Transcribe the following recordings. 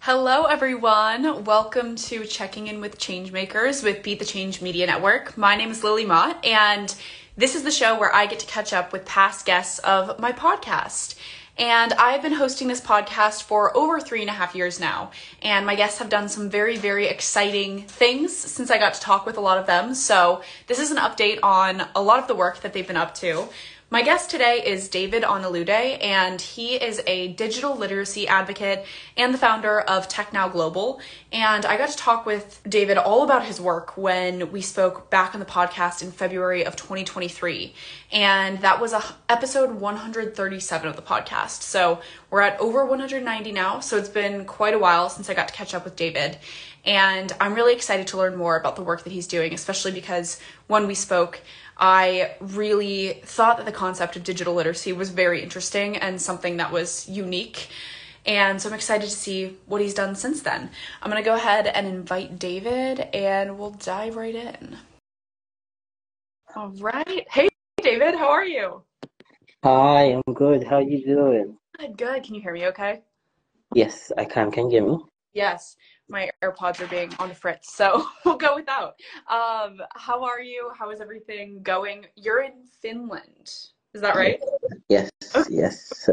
Hello, everyone. Welcome to Checking In with Changemakers with Beat the Change Media Network. My name is Lily Mott, and this is the show where I get to catch up with past guests of my podcast. And I've been hosting this podcast for over 3.5 years now, and my guests have done some very, very exciting things since I got to talk with a lot of them. So this is an update on a lot of the work that they've been up to. My guest today is David Onalude, and he is a digital literacy advocate and the founder of Tech Now Global. And I got to talk with David all about his work when we spoke back on the podcast in February of 2023. And that was episode 137 of the podcast. So we're at over 190 now. So it's been quite a while since I got to catch up with David. And I'm really excited to learn more about the work that he's doing, especially because when we spoke, I really thought that the concept of digital literacy was very interesting and something that was unique. And so I'm excited to see what he's done since then. I'm going to go ahead and invite David and we'll dive right in. All right. Hey, David, how are you? Hi, I'm good. How you doing? Good. Can you hear me okay? Yes, I can. Can you hear me? Yes, my AirPods are being on the fritz, so we'll go without. How are you? How is everything going? You're in Finland, is that right? Yes, Okay. yes.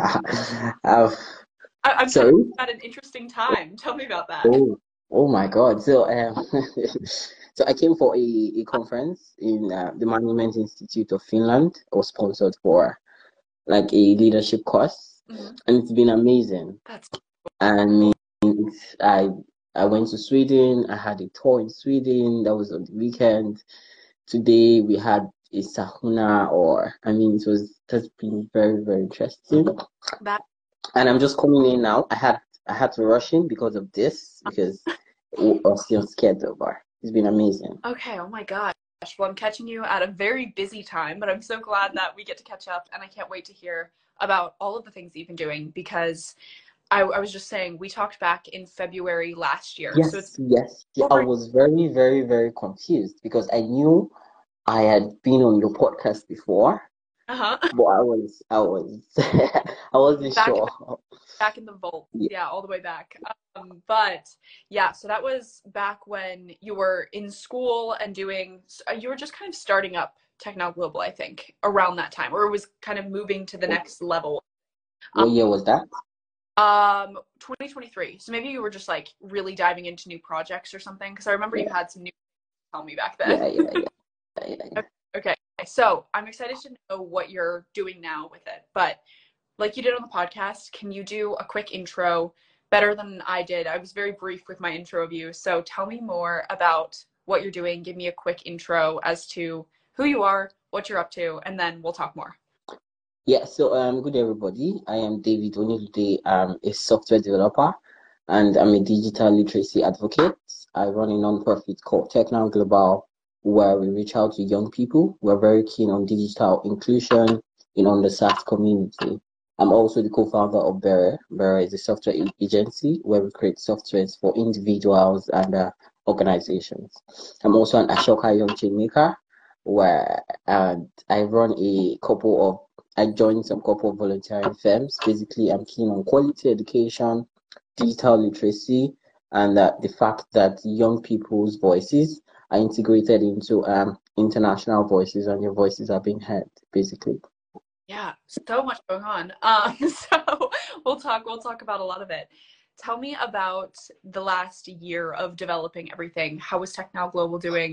I'm Sorry? at an interesting time. Tell me about that. Oh my God. So I came for a conference in the Management Institute of Finland. I was sponsored for like a leadership course, Mhm. and it's been amazing. That's And I I went to Sweden. I had a tour in Sweden. That was on the weekend. Today we had a sahuna, it has been very, very interesting. that. And I'm just coming in now. I had to rush in because of this, because I was still scared over. It's been amazing. Okay, oh my gosh. Well, I'm catching you at a very busy time, but I'm so glad that we get to catch up, and I can't wait to hear about all of the things that you've been doing because I was just saying we talked back in February last year. So it's Yes. Yeah, I over. was very, very, very confused because I knew I had been on your podcast before, Uh-huh. but I wasn't Back in sure. back in the vault. Yeah. Yeah, all the way back. But yeah, so that was back when you were in school and you were just kind of starting up Tech Now Global, I think, around that time, or it was kind of moving to the next level. What year was that? 2023. So maybe you were just like really diving into new projects or something, because I remember you Yeah, had some new tell me back then. yeah. Okay, so I'm excited to know what you're doing now with it, but like you did on the podcast, can you do a quick intro better than I did? I was very brief with my intro of you. So tell me more about what you're doing. Give me a quick intro as to who you are, what you're up to, and then we'll talk more. Good everybody. I am David Onyude. I'm a software developer and I'm a digital literacy advocate. I run a nonprofit called Tech Now Global where we reach out to young people. We're very keen on digital inclusion in underserved community. I'm also the co-founder of Bere. Bere is a software agency where we create softwares for individuals and organizations. I'm also an Ashoka Young Chainmaker where I run I joined some couple of volunteering firms. Basically, I'm keen on quality education, digital literacy, and the fact that young people's voices are integrated into international voices and your voices are being heard, basically. Yeah, so much going on. So we'll talk about a lot of it. Tell me about the last year of developing everything. How is Tech Now Global doing?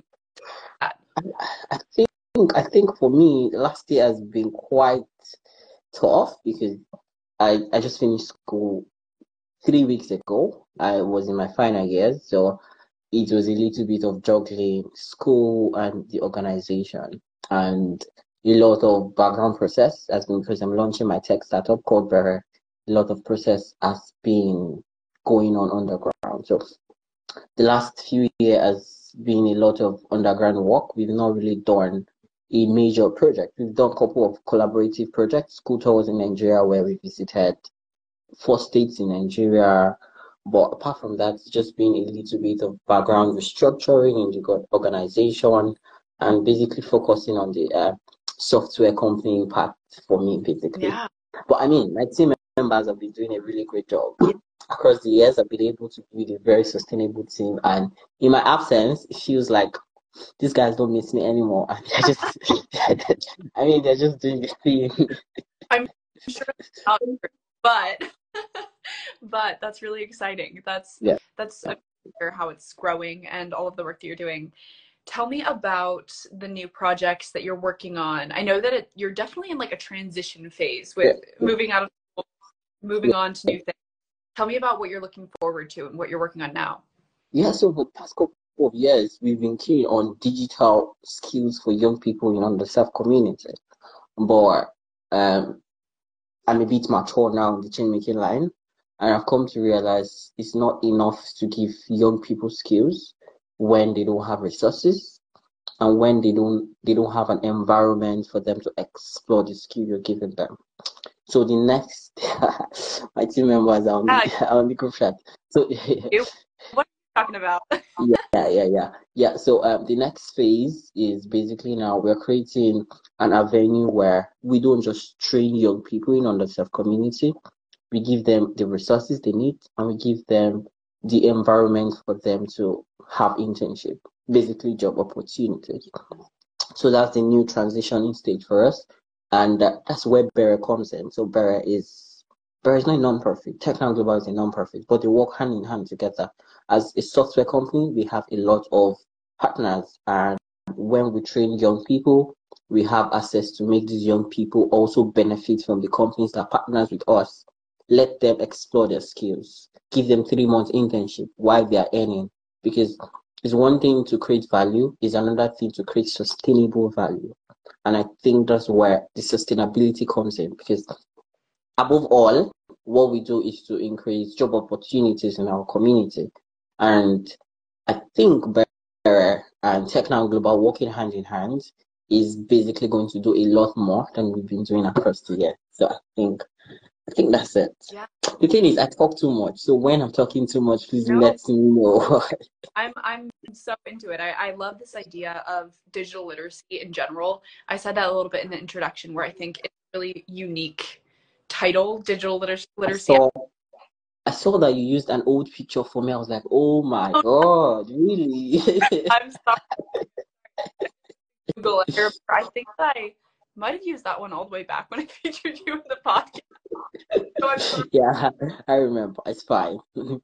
I think I think for me, last year has been quite tough because I just finished school 3 weeks ago. I was in my final years, so it was a little bit of juggling school and the organization and a lot of background process has been because I'm launching my tech startup called Better. A lot of process has been going on underground. So the last few years has been a lot of underground work. We've not really done a major project. We've done a couple of collaborative projects, school tours in Nigeria where we visited 4 states in Nigeria. But apart from that, it's just been a little bit of background restructuring in the organization and basically focusing on the software company impact for me, basically. Yeah. But I mean, my team members have been doing a really great job. across the years, I've been able to build a very sustainable team. And in my absence, it feels like these guys don't miss me anymore. And they're just, I mean, they're just doing the thing. I'm sure that's not true, but but that's really exciting. Yeah. That's how it's growing and all of the work that you're doing. Tell me about the new projects that you're working on. I know that you're definitely in like a transition phase Yeah. with moving out of school, moving on to new things. Tell me about what you're looking forward to and what you're working on now. Yeah, so for the past couple of years, we've been keen on digital skills for young people in underserved community. But um, I'm a bit mature now in the change making line, and I've come to realize it's not enough to give young people skills when they don't have resources and when they don't have an environment for them to explore the skill you're giving them. So the next, my team members are on Yeah, the group chat. So what are you talking about? yeah. So the next phase is basically now we're creating an avenue where we don't just train young people in underserved community. We give them the resources they need and we give them the environment for them to have internship, basically job opportunities. So that's the new transitioning stage for us, and that's where Bera comes in. So Bera is not a non-profit. Techno Global is a non-profit, but they work hand in hand together. As a software company, we have a lot of partners, and when we train young people, we have access to make these young people also benefit from the companies that partners with us. Let them explore their skills. Give them 3 months internship while they are earning, because it's one thing to create value, is another thing to create sustainable value. And I think that's where the sustainability comes in, because above all, what we do is to increase job opportunities in our community. And I think Better and Techno Global working hand in hand is basically going to do a lot more than we've been doing across the year. So I think that's it. Yeah. The thing is, I talk too much. So when I'm talking too much, please No, let me know. I'm so into it. I love this idea of digital literacy in general. I said that a little bit in the introduction where I think it's a really unique title, digital I literacy. saw I saw that you used an old picture for me. I was like, oh my God, really? I'm sorry, Google it. I think that I might have used that one all the way back when I featured you in the podcast. So I'm sorry. Yeah, I remember. It's fine.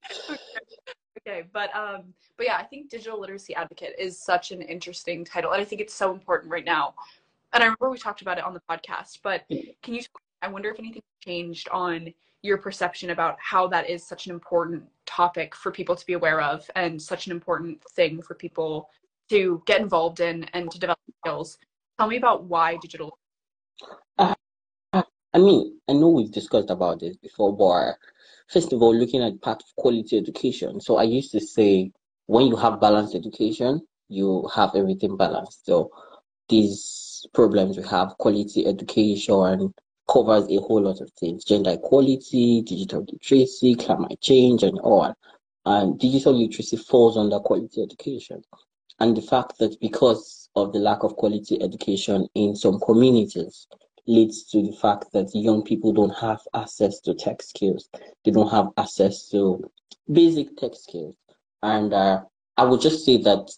Okay, but yeah, I think digital literacy advocate is such an interesting title, and I think it's so important right now. And I remember we talked about it on the podcast, but can you? I wonder if anything changed on your perception about how that is such an important topic for people to be aware of, and such an important thing for people to get involved in and to develop skills. Tell me about why digital. Uh, I mean, I know we've discussed about this before, but first of all, looking at part of quality education. So I used to say, when you have balanced education, you have everything balanced. So these problems we have, quality education covers a whole lot of things: gender equality, digital literacy, climate change, and all. And digital literacy falls under quality education. And the fact that because of the lack of quality education in some communities leads to the fact that young people don't have access to tech skills. They don't have access to basic tech skills. And I would just say that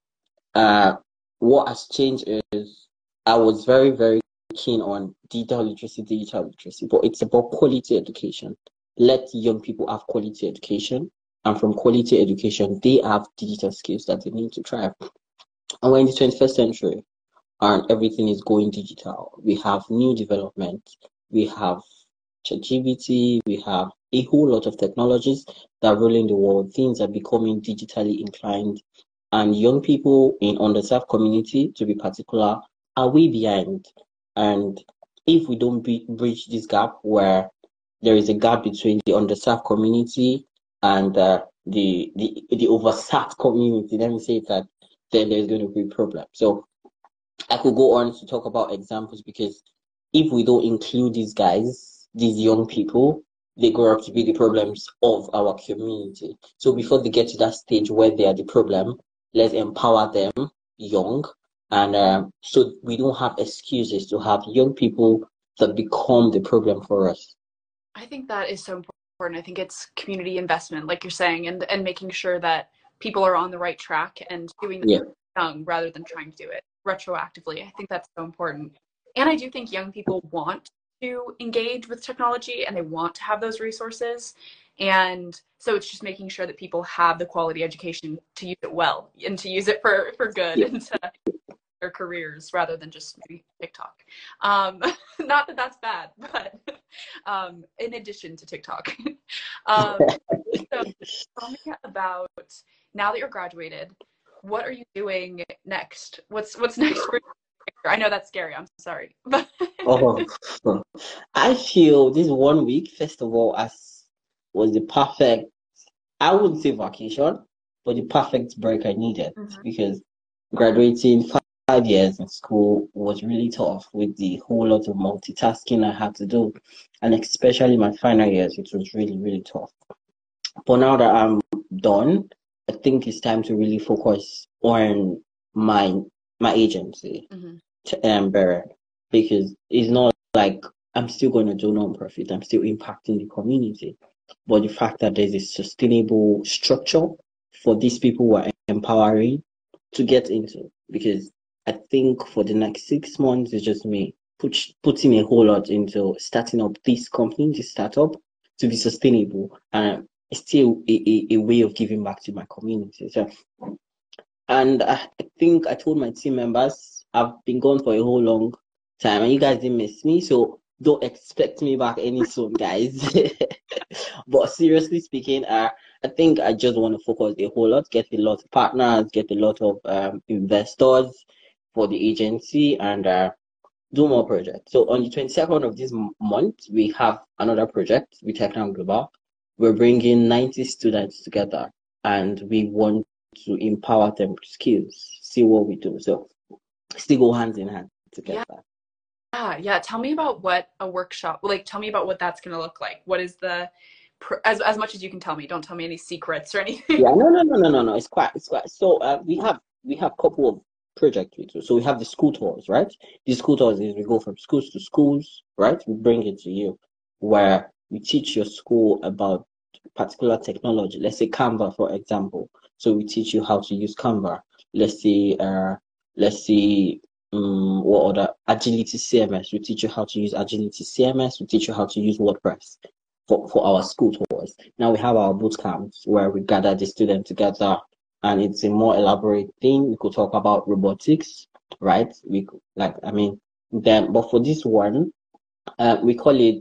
uh, what has changed is I was very, very keen on digital literacy, but it's about quality education. Let young people have quality education, and from quality education, they have digital skills that they need to thrive. And we're in the 21st century, and everything is going digital. We have new development. We have ChatGPT. We have a whole lot of technologies that are ruling the world. Things are becoming digitally inclined, and young people in underserved community, to be particular, are way behind. And if we don't bridge this gap, where there is a gap between the underserved community and the overserved community, let me say that, then there's going to be a problem. So I could go on to talk about examples, because if we don't include these guys, these young people, they grow up to be the problems of our community. So before they get to that stage where they are the problem, let's empower them young. And so we don't have excuses to have young people that become the problem for us. I think that is so important. important. I think it's community investment, like you're saying, and making sure that people are on the right track and doing this Yeah. young rather than trying to do it retroactively. I think that's so important. And I do think young people want to engage with technology and they want to have those resources. And so it's just making sure that people have the quality education to use it well and to use it for good Yeah. and to their careers rather than just maybe TikTok. Not that that's bad, but in addition to TikTok. So tell me about, now that you're graduated, what are you doing next? What's next for you? I know that's scary. I'm sorry. But Oh, I feel this 1 week, first of all, as was the perfect, I wouldn't say vacation, but the perfect break I needed Mhm. because graduating 5 years in school was really tough with the whole lot of multitasking I had to do. And especially my final years, it was really, really tough. But now that I'm done, I think it's time to really focus on my my agency, Mhm. Better, because it's not like I'm still going to do non-profit. I'm still impacting the community. But the fact that there's a sustainable structure for these people who are empowering to get into, because I think for the next 6 months, it's just me putting a whole lot into starting up this company, this startup, to be sustainable and still a way of giving back to my community. So, and I think I told my team members I've been gone for a whole long time and you guys didn't miss me. So don't expect me back any soon, guys. But seriously speaking, I think I just want to focus a whole lot, get a lot of partners, get a lot of investors for the agency, and do more projects. So on the 22nd of this month, we have another project with Technow Global. We're bringing 90 students together, and we want to empower them with skills, see what we do. So still go hand in hand Yeah. together. Yeah. Tell me about what a workshop, like, tell me about what that's going to look like. What is the, as much as you can tell me, don't tell me any secrets or anything. Yeah, no. It's quite. So we have a couple of projects we do. So we have the school tours, right? The school tours is we go from schools to schools, right? We bring it to you, where we teach your school about particular technology. Let's say Canva, for example. So we teach you how to use Canva. Let's say let's say what other Agility CMS. We teach you how to use Agility CMS. We teach you how to use WordPress for our school tours. Now we have our boot camps where we gather the students together and it's a more elaborate thing. We could talk about robotics, right? We could, like, I mean, then, but for this one, we call it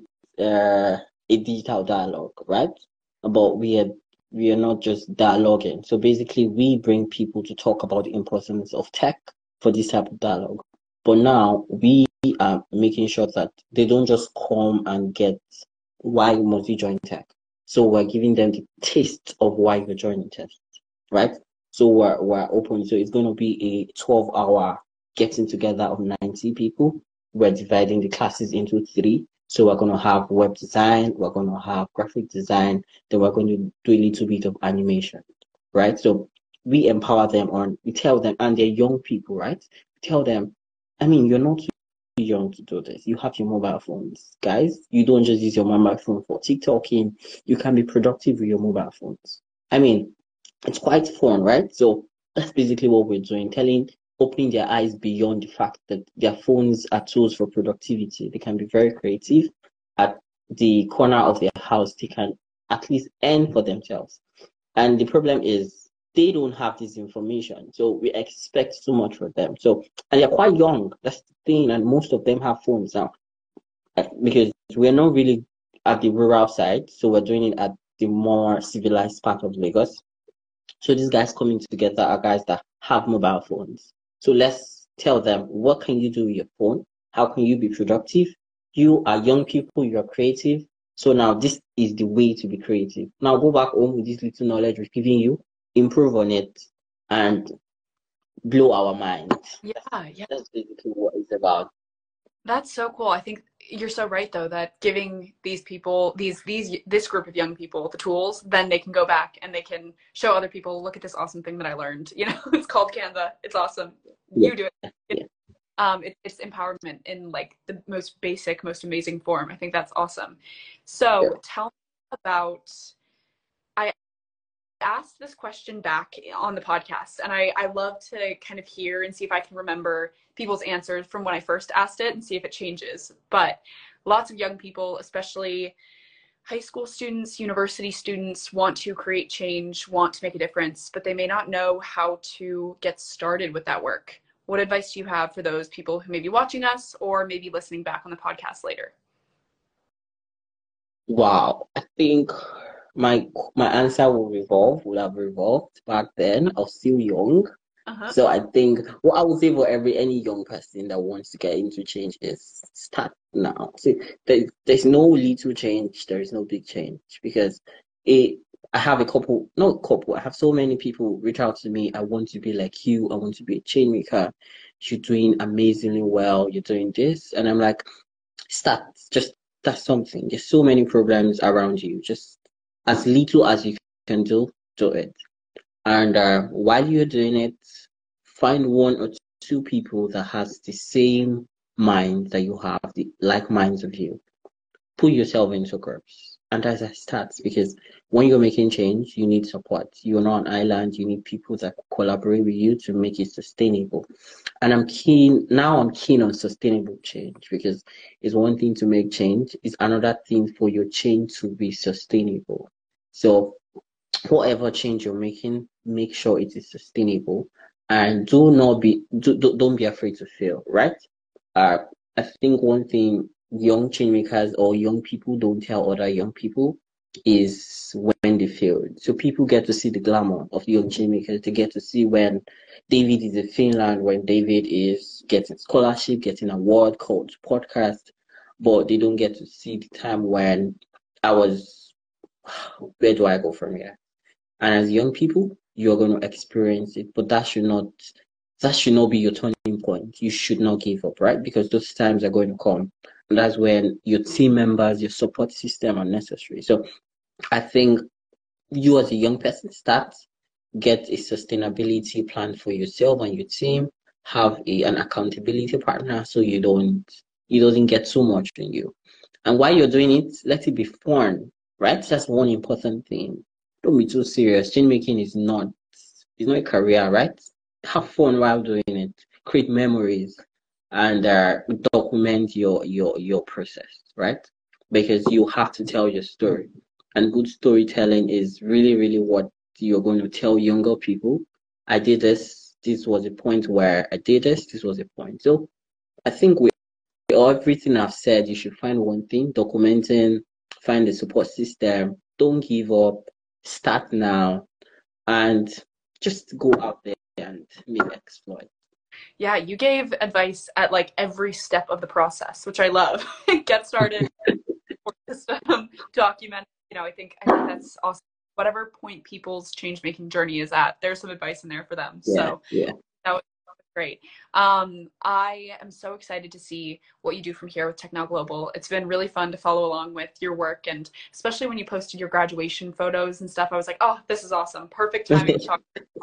a digital dialogue, right? But we are not just dialoguing. So basically, we bring people to talk about the importance of tech for this type of dialogue. But now we are making sure that they don't just come and get why must you join tech. So we're giving them the taste of why you're joining tech, right? So we're open. So it's going to be a 12-hour getting together of 90 people. We're dividing the classes into three. So we're going to have web design, we're going to have graphic design, then we're going to do a little bit of animation, right? So we empower them we tell them, and they're young people, right? We tell them, I mean, you're not too young to do this. You have your mobile phones, guys. You don't just use your mobile phone for TikToking. You can be productive with your mobile phones. I mean, it's quite fun, right? So that's basically what we're doing, opening their eyes beyond the fact that their phones are tools for productivity. They can be very creative. At the corner of their house, they can at least earn for themselves. And the problem is they don't have this information. So we expect too much from them. So, and they're quite young. That's the thing. And most of them have phones now because we're not really at the rural side. So we're doing it at the more civilized part of Lagos. So these guys coming together are guys that have mobile phones. So let's tell them, what can you do with your phone? How can you be productive? You are young people, you're creative. So now this is the way to be creative. Now go back home with this little knowledge we're giving you, improve on it, and blow our minds. Yeah. That's basically what it's about. That's so cool. I think you're so right though that giving these people this group of young people the tools, then they can go back and they can show other people, look at this awesome thing that I learned. It's called Canva. It's awesome. Yeah, You do it. yeah, It's empowerment in like the most basic, most amazing form. I think that's awesome. yeah. So tell me about, I asked this question back on the podcast, and I love to kind of hear and see if I can remember people's answers from when I first asked it and see if it changes. But lots of young people, especially high school students, university students, want to create change, want to make a difference, but they may not know how to get started with that work. What advice do you have for those people who may be watching us or maybe listening back on the podcast later? Wow, I think my answer would have revolved back then. I was still young. Uh-huh. So I think what I would say for any young person that wants to get into change is start now. See, there's no little change, there is no big change because it I have a couple, not a couple, I have so many people reach out to me. I want to be like you, I want to be a chain maker. You're doing amazingly well, you're doing this. And I'm like, start, just that's something. There's so many problems around you. Just as little as you can do it. And while you're doing it, find one or two people that has the same mind that you have, the like minds of you. Put yourself into groups. And that's a start because when you're making change, you need support. You're not an island. You need people that collaborate with you to make it sustainable. And I'm keen on sustainable change because it's one thing to make change, it's another thing for your change to be sustainable. So whatever change you're making, make sure it is sustainable and don't be afraid to fail, right? Uh, I think one thing young change makers or young people don't tell other young people is when they failed. So people get to see the glamour of young change makers. They get to see when David is in Finland, when David is getting scholarship, getting award called podcast, but they don't get to see the time when I was, where do I go from here? And as young people, you're going to experience it, but that should not be your turning point. You should not give up, right? Because those times are going to come. And that's when your team members, your support system are necessary. So I think you as a young person get a sustainability plan for yourself and your team, have an accountability partner so it doesn't get too much in you. And while you're doing it, let it be fun, right? That's one important thing. Don't be too serious. Change making is not a career, right? Have fun while doing it. Create memories and document your process, right? Because you have to tell your story. And good storytelling is really, really what you're going to tell younger people. I did this. This was a point where I did this. This was a point. So I think with everything I've said, you should find one thing, documenting, find the support system, don't give up, start now, and just go out there and make exploit. Yeah, you gave advice at like every step of the process, which I love. Get started, support system, document. I think that's awesome. Whatever point people's change making journey is at, there's some advice in there for them. So Yeah. that was great. I am so excited to see what you do from here with Technow Global. It's been really fun to follow along with your work, and especially when you posted your graduation photos and stuff, I was like, oh, this is awesome. Perfect timing to talk.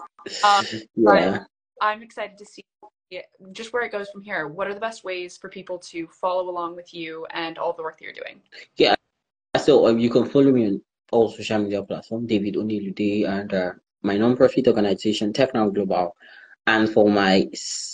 But Yeah. I'm excited to see just where it goes from here. What are the best ways for people to follow along with you and all the work that you're doing? Yeah. So you can follow me on all social media platforms, David Onilude, and my non-profit organization, Technow Global. And for my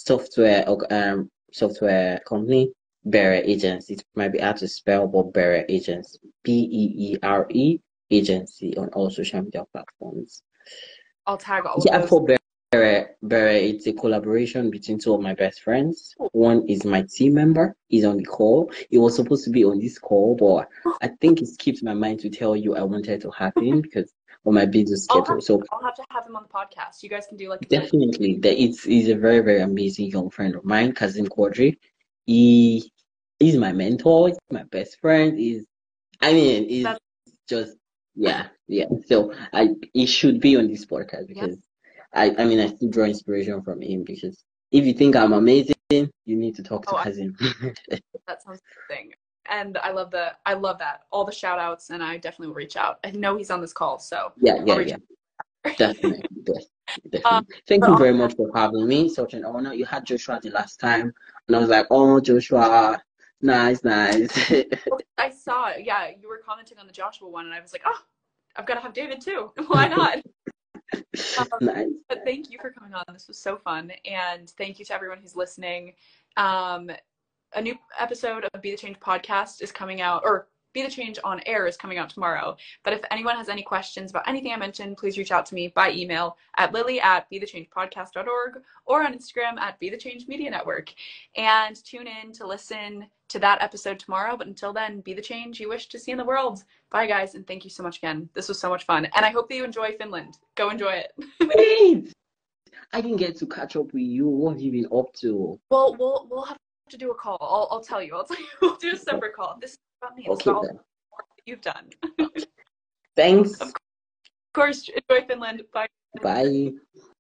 software company, Bere Agency. It might be hard to spell, but Bere Agency, BEERE Agency on all social media platforms. I'll tag all of Yeah, those. for Bere, it's a collaboration between two of my best friends. One is my team member. He's on the call. He was supposed to be on this call, but I think it skipped my mind to tell you I wanted to have him because of my busy schedule. So I'll have to have him on the podcast. You guys can do like definitely, he's a very, very amazing young friend of mine, Cousin Quadri. He he's my mentor, he's my best friend. He's just yeah. So he should be on this podcast because I still draw inspiration from him because if you think I'm amazing, you need to talk to Cousin. That sounds amazing. And I love that. All the shout outs, and I definitely will reach out. I know he's on this call, so Yeah. Definitely. Thank you very much for having me. Such an honor. You had Joshua the last time, and I was like, oh, Joshua, Nice, nice. I saw, yeah, you were commenting on the Joshua one, and I was like, oh, I've got to have David too. Why not? Nice. But thank you for coming on. This was so fun. And thank you to everyone who's listening. Um, a new episode of Be the Change podcast is coming out, or Be the Change on air is coming out tomorrow. But if anyone has any questions about anything I mentioned, please reach out to me by email at lily@bethechangepodcast.org or on Instagram at Be the Change Media Network. And tune in to listen to that episode tomorrow. But until then, be the change you wish to see in the world. Bye, guys, and thank you so much again. This was so much fun. And I hope that you enjoy Finland. Go enjoy it. Wait, I didn't get to catch up with you. What have you been up to? Well, we'll have to do a call. I'll tell you. We'll do a separate call. This is about me. It's Okay, about all then. that you've done. Thanks. Of course, enjoy Finland. Bye. Bye.